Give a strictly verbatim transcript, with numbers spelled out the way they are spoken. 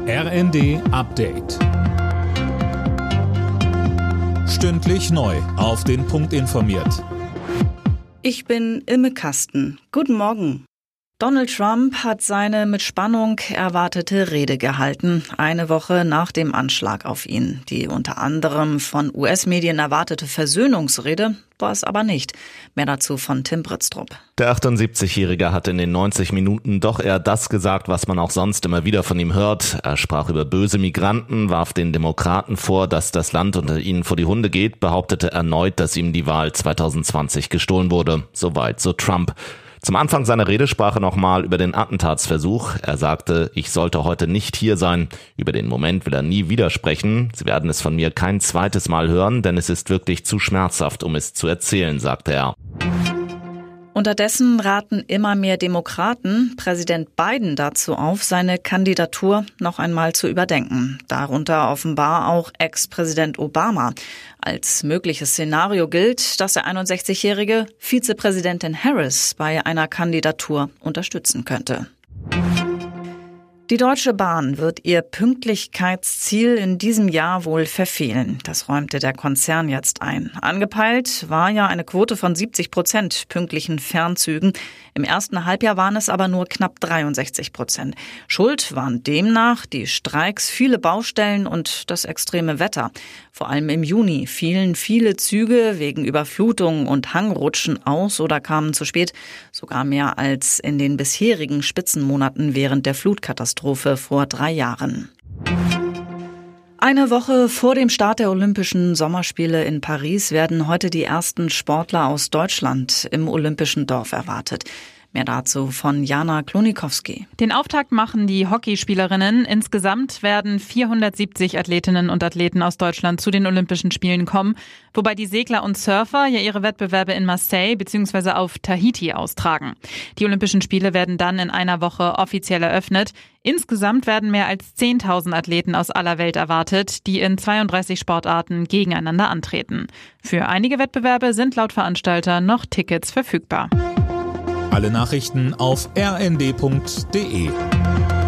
R N D Update. Stündlich neu auf den Punkt informiert. Ich bin Imme Kasten. Guten Morgen. Donald Trump hat seine mit Spannung erwartete Rede gehalten, eine Woche nach dem Anschlag auf ihn. Die unter anderem von U S-Medien erwartete Versöhnungsrede war es aber nicht. Mehr dazu von Tim Britztrup. Der achtundsiebzigjährige hat in den neunzig Minuten doch eher das gesagt, was man auch sonst immer wieder von ihm hört. Er sprach über böse Migranten, warf den Demokraten vor, dass das Land unter ihnen vor die Hunde geht, behauptete erneut, dass ihm die Wahl zwanzig zwanzig gestohlen wurde. Soweit so Trump. Zum Anfang seiner Rede sprach er nochmal über den Attentatsversuch. Er sagte, ich sollte heute nicht hier sein. Über den Moment will er nie widersprechen. Sie werden es von mir kein zweites Mal hören, denn es ist wirklich zu schmerzhaft, um es zu erzählen, sagte er. Unterdessen raten immer mehr Demokraten Präsident Biden dazu auf, seine Kandidatur noch einmal zu überdenken. Darunter offenbar auch Ex-Präsident Obama. Als mögliches Szenario gilt, dass der einundsechzigjährige Vizepräsidentin Harris bei einer Kandidatur unterstützen könnte. Die Deutsche Bahn wird ihr Pünktlichkeitsziel in diesem Jahr wohl verfehlen. Das räumte der Konzern jetzt ein. Angepeilt war ja eine Quote von siebzig Prozent pünktlichen Fernzügen. Im ersten Halbjahr waren es aber nur knapp dreiundsechzig Prozent. Schuld waren demnach die Streiks, viele Baustellen und das extreme Wetter. Vor allem im Juni fielen viele Züge wegen Überflutungen und Hangrutschen aus oder kamen zu spät. Sogar mehr als in den bisherigen Spitzenmonaten während der Flutkatastrophe vor drei Jahren. Eine Woche vor dem Start der Olympischen Sommerspiele in Paris werden heute die ersten Sportler aus Deutschland im Olympischen Dorf erwartet. Mehr dazu von Jana Klonikowski. Den Auftakt machen die Hockeyspielerinnen. Insgesamt werden vierhundertsiebzig Athletinnen und Athleten aus Deutschland zu den Olympischen Spielen kommen, wobei die Segler und Surfer ja ihre Wettbewerbe in Marseille bzw. auf Tahiti austragen. Die Olympischen Spiele werden dann in einer Woche offiziell eröffnet. Insgesamt werden mehr als zehntausend Athleten aus aller Welt erwartet, die in zweiunddreißig Sportarten gegeneinander antreten. Für einige Wettbewerbe sind laut Veranstalter noch Tickets verfügbar. Alle Nachrichten auf r n d punkt d e.